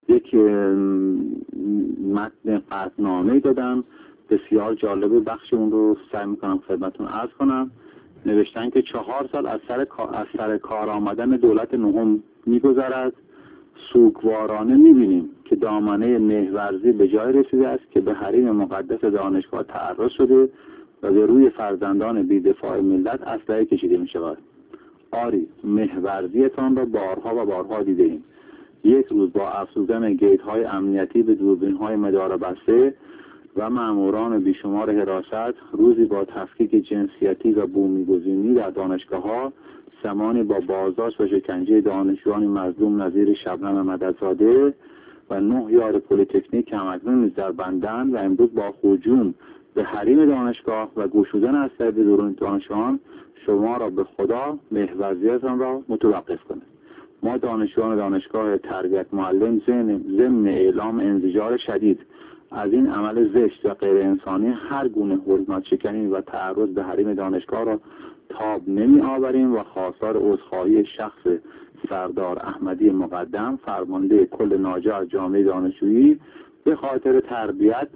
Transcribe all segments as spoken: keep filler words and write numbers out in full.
یک متن قطعنامه دادن بسیار جالب، بخش اون رو سعی میکنم خدمتتون عرض کنم. نوشتن که چهار سال از سر از سر کار آمدن دولت نهم میگذرد، سوگوارانه میبینیم که دامنه مهورزی به جای رسیده است که به حریم مقدس دانشگاه تعرض شده و به روی فرزندان بی‌دفاع ملت اسلحه کشیده می شود. آری، مهورزیتان را بارها و بارها دیده ایم. یک روز با افزودن گیت های امنیتی به دوربین های مدار بسته و ماموران بیشمار حراست، روزی با تفکیک جنسیتی و بومیگزینی در دانشگاه ها، زمانی با بازداشت و شکنجه دانشجویان مظلوم نظیر شبنم مددزاده و نه یار پلی‌تکنیک که همکنون نیز در بندند و امروز با هجوم به حریم دانشگاه و گشودن اسلحه به درون دانشجویان شما را به خدا محوریتان را متوقف کنید. ما دانشجویان دانشگاه تربیت معلم ضمن اعلام انزجار شدید از این عمل زشت و غیر انسانی هر گونه حرمت شکنی و تعرض به حریم دانشگاه را تاب نمی آوریم و خواستار عذرخواهی شخص سردار احمدی مقدم فرمانده کل ناجا از جامعه دانشجویی به خاطر تربیت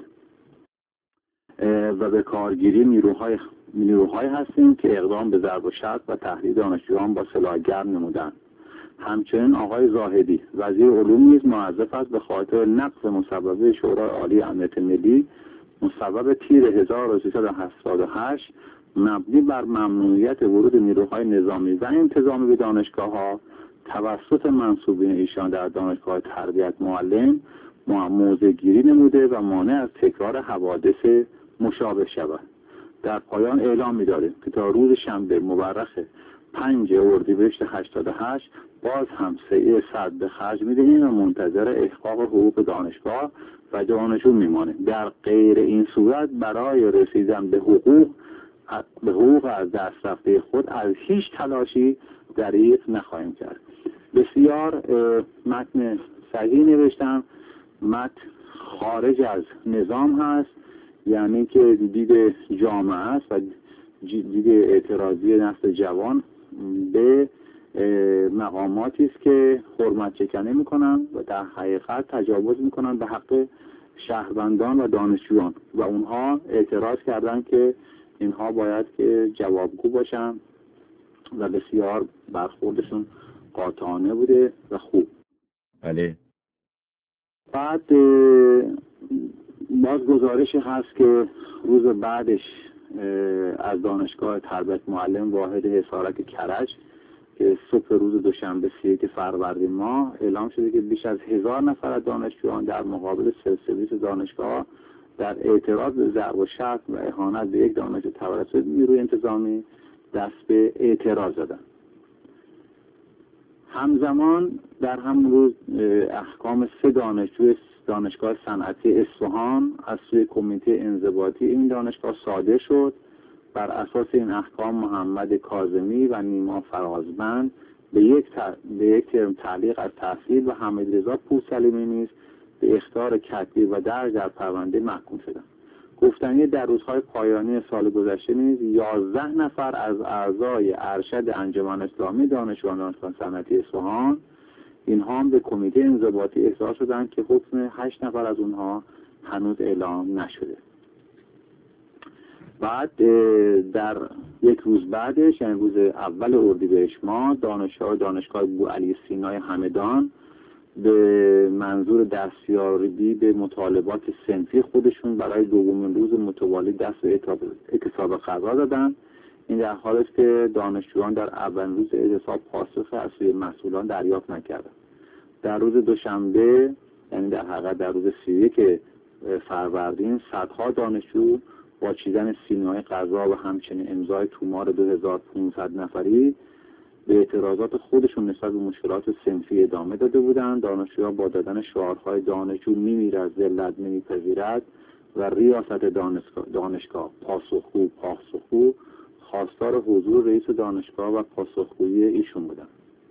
و به کارگیری نیروهای نیروهای هستیم که اقدام به ضرب و شتم و تهدید دانشجویان با سلاح گرم نمودند. همچنین آقای زاهدی وزیر علوم نیز موظف است به خاطر نقض مصوبه شورای عالی امنیت ملی مصوبه تیر هزار و سیصد و هفتاد و هشت مبنی بر ممنوعیت ورود نیروهای نظامی و انتظامی به دانشگاه‌ها توسط منصوبین ایشان در دانشگاه تربیت معلم موضع‌گیری نموده و مانع از تکرار حوادث مشابه شود. در پایان اعلام می‌داریم که تا روز شنبه مورخ پنج اردیبهشت هشتاد و هشت باز هم سعی صد به خرج می‌دهیم و منتظر احقاق حقوق دانشگاه و دانشجو میمانه. در غیر این صورت برای رسیدن به حقوق به حقوق از دست رفته خود از هیچ تلاشی دریغ نخواهیم کرد. بسیار متن صحیح نوشتم. متن خارج از نظام هست، یعنی که دید جامعه است و دید اعتراضی نسل جوان به مقاماتی است که حرمت شکنی میکنن و در حقیقت تجاوز میکنن به حق شهروندان و دانشجویان و اونها اعتراض کردن که اینها باید که جوابگو باشن و بسیار برخوردشون قاطعانه بوده و خوب. بله. بعد باز گزارش هست که روز بعدش از دانشگاه تربیت معلم واحد حصارک کرج که صبح روز دوشنبه سی و یک فروردین ماه اعلام شده که بیش از هزار نفر از دانشجویان در مقابل سرویس دانشگاه در اعتراض به ضرب و شتم و اهانت به یک دانشجو توسط نیروی انتظامی دست به اعتراض زدند. همزمان در همون روز احکام سه دانشجو دانشگاه صنعتی اصفهان از سوی کمیته انضباطی این دانشگاه صادر شد. بر اساس این احکام محمد کاظمی و نیما فرازمند به یک تر... به یک ترم تعلیق از تحصیل و حمیدرضا پورسلیمی نیز به اخطار کتبی و درج در پرونده محکوم شدند. گفتنی در روزهای پایانی سال گذشته نیز یازده نفر از اعضای ارشد انجمن اسلامی دانشجویان دانشگاه صنعتی اصفهان اینها هم به کمیته انضباطی احضار شدند که حکم هشت نفر از اونها هنوز اعلام نشده. بعد در یک روز بعدش، یعنی روز اول اردیبهشت ماه، دانشجویان دانشگاه بوعلی سینای همدان به منظور دستیابی به مطالبات صنفی خودشون برای دومین روز متوالی دست به اعتصاب قرار دادن. این در حالی است که دانشجویان در اولین روز اعتصاب پاسخ از سوی مسئولان دریافت نکردند. در روز دوشنبه، یعنی در حقیقت در روز سی و یک فروردین، صدها دانشجو با چیدن سینه‌های غذا و همچنین امضای تومار دو هزار و پانصد نفری به اعتراضات خودشون نسبت به مشکلات صنفی ادامه داده بودند. دانشجویان با دادن شعارهای دانشجو میمیرد ذلت نمیپذیرد و ریاست دانشگاه دانشگاه پاسخگو پاسخگو خواستار حضور رئیس دانشگاه و پاسخگویی ایشون بودند.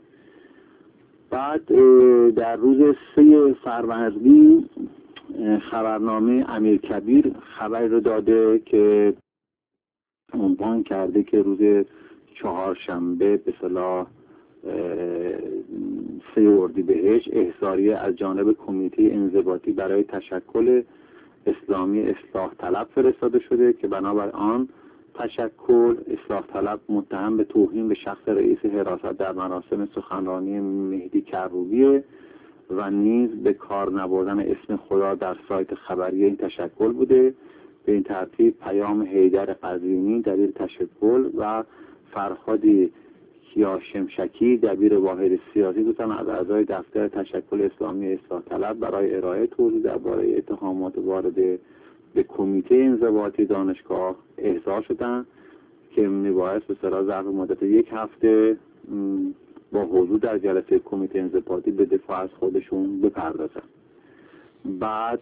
بعد در روز سه فروردین خبرنامه امیرکبیر خبری رو داده که عنوان کرده که روز چهارشنبه به اصطلاح سه اردیبهشت احضاریه از جانب کمیته انضباطی برای تشکل اسلامی اصلاح طلب فرستاده شده که بنابر آن تشکل اصلاح طلب متهم به توهین به شخص رئیس حراست در مراسم سخنرانی مهدی کروبیه و نیز به کار نبردن اسم خدا در سایت خبری این تشکل بوده. به این ترتیب پیام حیدر قزوینی دبیر تشکل و فرهادی کیاشمشکی دبیر واحد سیاسی بودن از اعضای دفتر تشکل اسلامی اصلاح طلب برای ارائه توضیح درباره اتهامات وارد به کمیته انضباطی دانشگاه احضار شدند که میبایست به صلاح ظرف مدت یک هفته با حضور در جلسه کمیته انضباطی به دفاع از خودشون بپردازن. بعد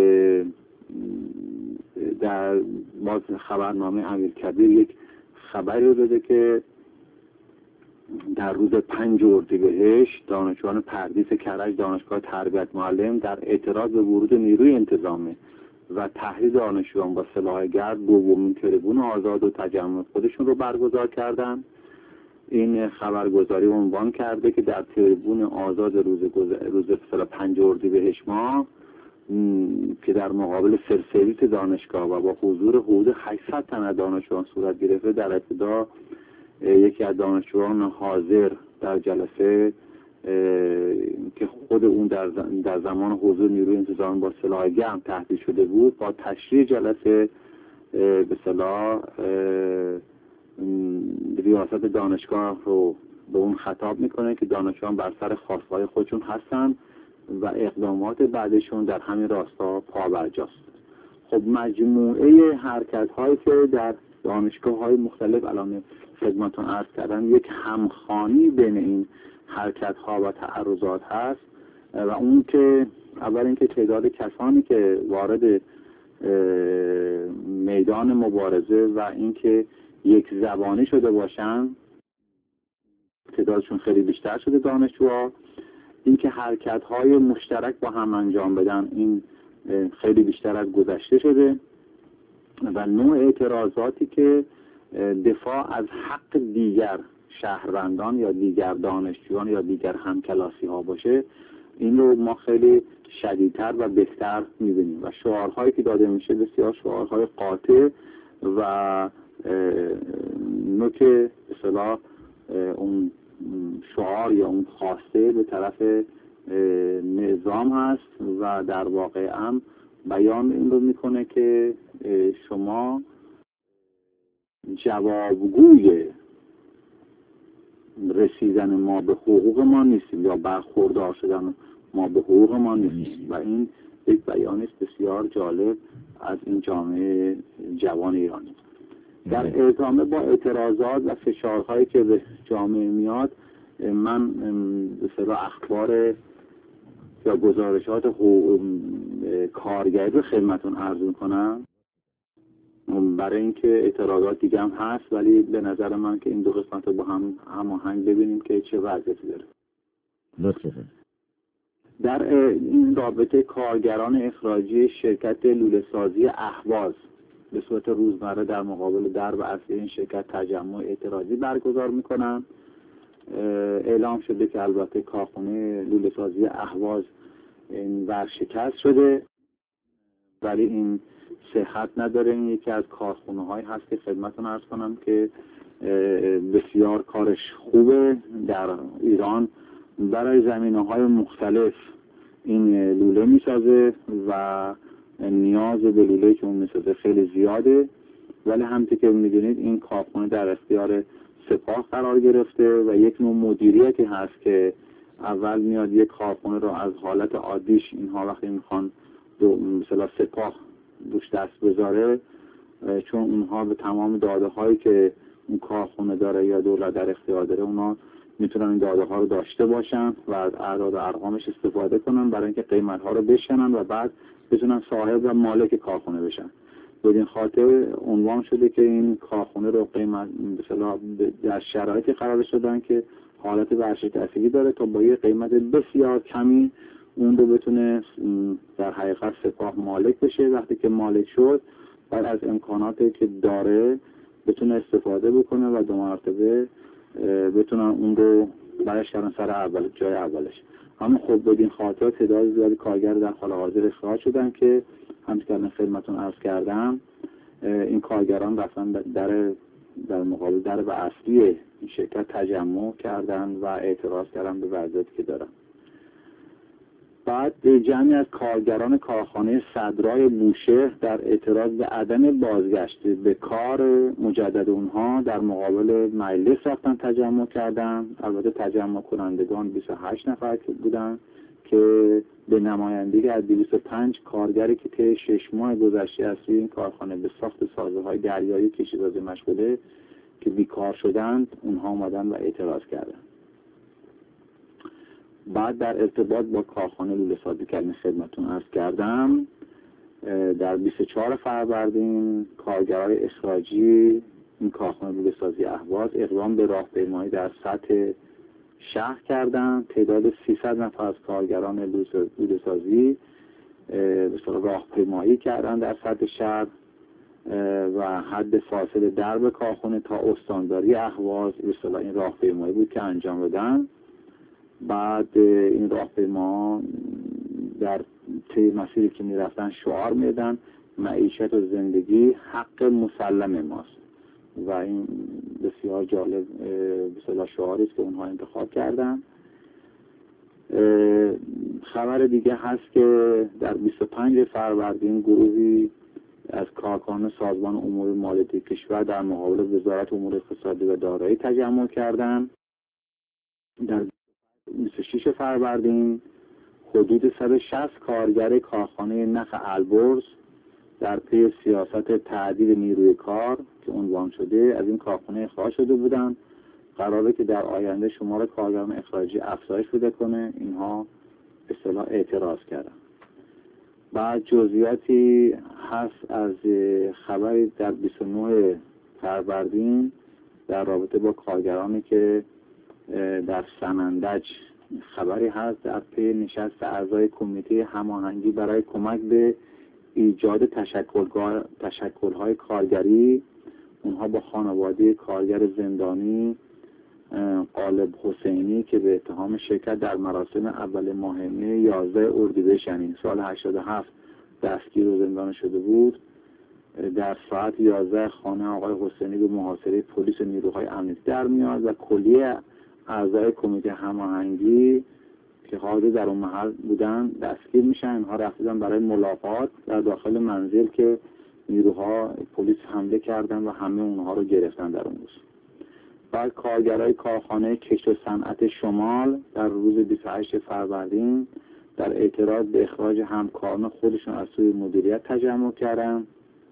در باز خبرنامه امیرکبیر یک خبری رو داده که در روز پنج اردیبهشت دانشجویان پردیس کرج دانشگاه تربیت معلم در اعتراض به ورود نیروی انتظامی و تحرید دانشجویان با سلاح گرد دومین تریبون آزاد و تجمع خودشون رو برگزار کردند. این خبرگزاری عنوان کرده که در تریبون آزاد روز روز پنج اردیبهشت ماه که در مقابل سرسرویس دانشگاه و با حضور حدود هشتصد تن از دانشجویان صورت گرفته، در ابتدا یکی از دانشجویان حاضر در جلسه که خود اون در در زمان حضور نیروی انتظامی با سلاح گرم تهدید شده بود، با تشریح جلسه به اصطلاح ریاست دانشگاه رو به اون خطاب میکنه که دانشجویان بر سر خواستهای خودشون هستن و اقدامات بعدشون در همین راستا پابرجاست. خب مجموعه حرکت هایی که در دانشگاه های مختلف الان خدمتتون عرض کردم، یک همخوانی بین این حرکت ها و تعرضات هست و اون که اول اینکه تعداد کسانی که وارد میدان مبارزه و اینکه یک زبانی شده باشن تعدادشون خیلی بیشتر شده دانشجوها، اینکه حرکت های مشترک با هم انجام بدن این خیلی بیشتر از گذشته شده و نوع اعتراضاتی که دفاع از حق دیگر شهروندان یا دیگر دانشجویان یا دیگر همکلاسی ها باشه، این رو ما خیلی شدیدتر و بهتر می‌بینیم و شعارهایی که داده میشه بسیار شعارهای قاطع و نوک به اصطلاح اون شعار یا اون خواسته به طرف نظام هست و در واقع هم بیان این رو میکنه که شما جوابگوی رسیدن ما به حقوق ما نیستیم یا برخوردار شدن ما به حقوق ما نیستیم و این یک بیان است بسیار جالب از این جامعه جوان ایرانی. در ادامه با اعتراضات و فشارهایی که به جامعه میاد، من به اصطلاح اخبار یا گزارشات کارگری رو خدمتتون عرض میکنم برای اینکه اعتراضات دیگه هم هست، ولی به نظر من که این دو قسمت رو با هم هماهنگ ببینیم که چه وضعیتی داره. لطفاً. در این رابطه کارگران اخراجی شرکت لوله سازی اهواز به صورت روزمره در مقابل درب اصلی این شرکت تجمع اعتراضی برگزار میکنن. اعلام شده که البته کارخانه لوله سازی اهواز این ورشکست شده، ولی این صحت نداره. این یکی از کارخانه هایی هست که خدمتتون عرض کنم که بسیار کارش خوبه در ایران، برای زمینه های مختلف این لوله میسازه و نیاز به لوله که اون میسازه خیلی زیاده، ولی همونطور که میدونید این کارخانه در اختیار سپاه قرار گرفته و یک نوع مدیریتی هست که اول میاد یک کارخانه رو از حالت عادیش اینها وقتی میخوان مثلا سپاه روش دست بذاره، چون اونها به تمام داده هایی که اون کارخانه داره یا دولت در اختیار داره اونا میتونن این داده ها رو داشته باشن و از اعداد و ارقامش استفاده کنن برای اینکه قیمت ها رو بشنن و بعد بتونن صاحب و مالک کارخانه بشن. بدین خاطر عنوان شده که این کارخانه رو قیمت مثلا در شرایطی قرار شدن که حالت ورشکستگی داره تا با یه قیمت بسیار کمی اون رو بتونه در حقیقت سپاه مالک بشه. وقتی که مالک شد بعد از امکاناتی که داره بتونه استفاده بکنه و دو مرتبه بتونن اون رو برش کردن سر اول جای اولش. اما خب بدین خاطر تعداد زیادی کارگر در حال حاضر اخراج شدن که همچنین که خدمتتون عرض کردم این کارگران رفتن در در مقابل درب اصلی این شرکت تجمع کردن و اعتراض کردن به وضعیتی که دارن. بعد جمعی از کارگران کارخانه صدرای بوشهر در اعتراض به عدم بازگشت به کار مجدد اونها در مقابل مجلس رفتن تجمع کردن. البته تجمع کنندگان بیست و هشت نفر بودن که به نمایندگی از دویست و پنج کارگری که طی شش ماه گذشته از این کارخانه به ساخت سازه‌های دریایی کشتیسازی مشغوله که بیکار شدند اونها آمدن و اعتراض کردند. بعد در ارتباط با کارخانه لوله‌سازی که خدمتتون عرض کردم در بیست و چهارم فروردین کارگرای اخراجی این کارخانه لوله‌سازی اهواز اقدام به راهپیمایی در سطح شهر کردند. تعداد سیصد نفر از کارگران لوله‌سازی به اصطلاح راهپیمایی کردند در سطح شهر و حد فاصله درب کارخانه تا استانداری اهواز به اصطلاح این راهپیمایی بود که انجام دادن. بعد این راهپیما در طی مسیری که میرفتن شعار میدن معیشت و زندگی حق مسلم ماست و این بسیار جالب به اصطلاح شعاری است که اونها انتخاب کردن. خبر دیگه هست که در بیست و پنجم فروردین گروهی از کارکنان سازمان امور مالیاتی کشور در مقابل وزارت امور اقتصادی و دارایی تجمع کردند. در بیست و ششم فروردین حدود صد و شصت کارگر کارخانه نخ البرز در پی سیاست تعدیل نیروی کار که عنوان شده از این کارخانه اخراج شده بودند. قراره که در آینده شمار کارگران اخراجی افزایش پیدا کنه. اینها به اصطلاح اعتراض کردن. بعد جزئیاتی هست از خبری در بیست و نهم فروردین در رابطه با کارگرانی که در سمندج خبری هست در پی نشست اعضای کمیته هماهنگی برای کمک به ایجاد تشکلگاه تشکل‌های کارگری. اونها با خانواده کارگر زندانی غالب حسینی که به اتهام شرکت در مراسم اول ماهنه یازده اردیبهشت یعنی سال هشتاد و هفت دستگیر و زندانی شده بود در ساعت یازده خانه آقای حسینی به محاصره پلیس و نیروهای امنیتی در میاد و کلیه اعضای کمیته هماهنگی که حاضر در اون محل بودن دستگیر میشن. اینها رفتن برای ملاقات در داخل منزل که نیروها پلیس حمله کردن و همه اونها رو گرفتن در اون روز. بعد کارگرای کارخانه کشت و صنعت شمال در روز بیست و هشتم فروردین در اعتراض به اخراج همکاران خودشون از سوی مدیریت تجمع کردن.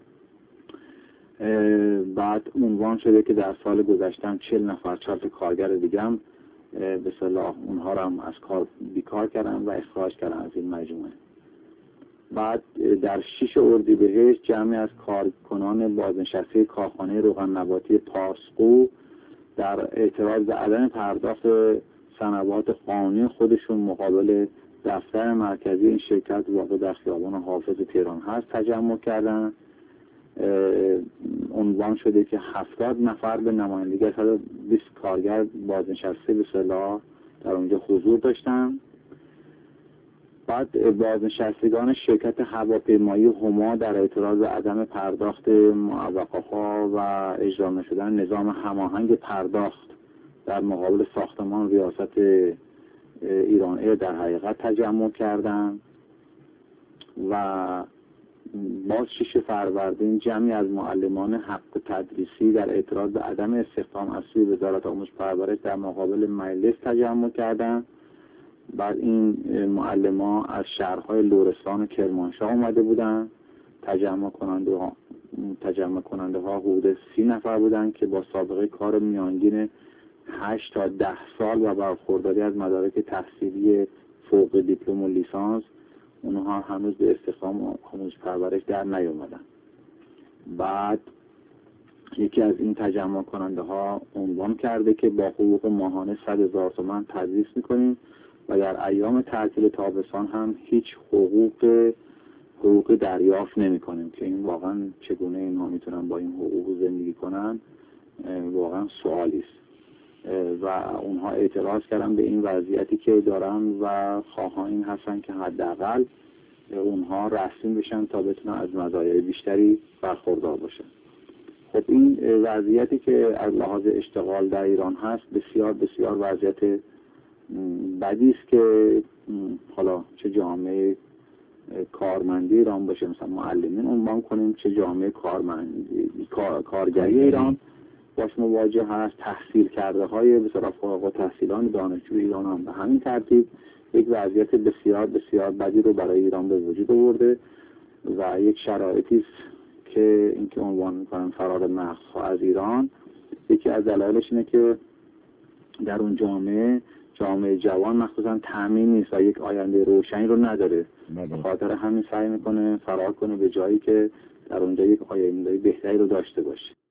بعد عنوان شده که در سال گذشته چهل نفر چهار کارگر دیگه هم به اصطلاح اونها رو هم از کار بیکار کردن و اخراج کردن از این مجموعه. بعد در شش اردیبهشت جمعی از کارکنان بازنشسته کارخانه روغن نباتی پارسقو در اعتراض به عدم پرداخت سنوات قانونی خودشون مقابل دفتر مرکزی این شرکت واقع در خیابان حافظ تهران هست تجمع کردن. عنوان شده که هفتاد نفر به نمایندگی صد و بیست کارگر بازنشسته به اصطلاح در اونجا حضور داشتن. بعد بازنشستگان شرکت هواپیمایی هما در اعتراض عدم پرداخت معوقه‌ها و اجرا نشدن نظام هماهنگ پرداخت در مقابل ساختمان ریاست ایران ایر در حقیقت تجمع کردند. و باز شش فروردین جمعی از معلمان حق تدریسی در اعتراض به عدم استخدام از سوی وزارت آموزش و پرورش در مقابل مجلس تجمع کردند. بعد این معلمان از شهرهای لرستان و کرمانشاه اومده بودند. تجمع کننده ها تجمع کننده ها حدود سی نفر بودند که با سابقه کار میانگین هشت تا ده سال و برخورداری از مدارک تحصیلی فوق دیپلم و لیسانس اونها هنوز به استخدام آموزش پرورش در نیومدن. بعد یکی از این تجمع کننده ها عنوان کرده که با حقوق ماهانه صد هزار تومان تدریس میکنیم و در ایام تعطیل تابستان هم هیچ حقوق حقوق دریافت نمی کنیم که این واقعا چگونه اینها میتونن با این حقوق زندگی کنن واقعا سوالی است. و اونها اعتراض کردن به این وضعیتی که دارن و خواهان این هستن که حداقل اونها رسمی بشن تا بتونن از مزایای بیشتری برخوردار باشن. خب این وضعیتی که از لحاظ اشتغال در ایران هست بسیار بسیار وضعیت بدی است که حالا چه جامعه کارمندی ایران باشه، مثلا معلمین عنوان کنیم، چه جامعه کارمندی کار، کارگری ایران باش مواجه هست، تحصیل کرده های بسیار فارغ التحصیلان دانشجوی ایران هم به همین ترتیب یک وضعیت بسیار بسیار بدی رو برای ایران به وجود آورده و یک شرایطی است که اینکه عنوان میکنن فرار مغزها از ایران. یکی از دلایلش اینه که در اون جامعه جامعه جوان مخصوصا تامین نیست و یک آینده روشنی رو نداره، به خاطر همین سعی میکنه فرار کنه به جایی که در اونجا یک آینده بهتری رو داشته باشه.